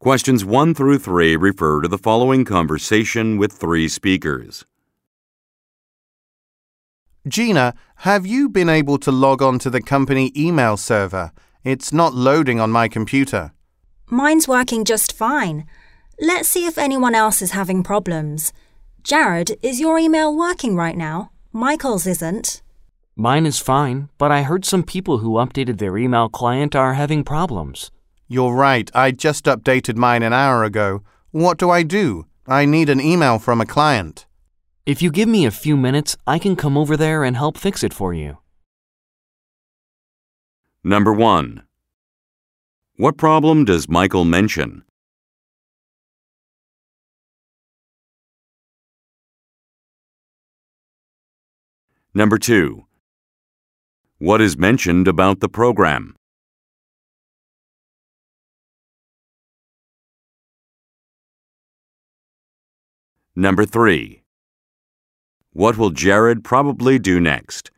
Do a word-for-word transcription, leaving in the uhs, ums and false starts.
Questions one through three refer to the following conversation with three speakers. Gina, have you been able to log on to the company email server? It's not loading on my computer. Mine's working just fine. Let's see if anyone else is having problems. Jared, is your email working right now? Michael's isn't. Mine is fine, but I heard some people who updated their email client are having problems. You're right. I just updated mine an hour ago. What do I do? I need an email from a client. If you give me a few minutes, I can come over there and help fix it for you. Number one. What problem does Michael mention? Number two. What is mentioned about the program? Number three. What will Jared probably do next?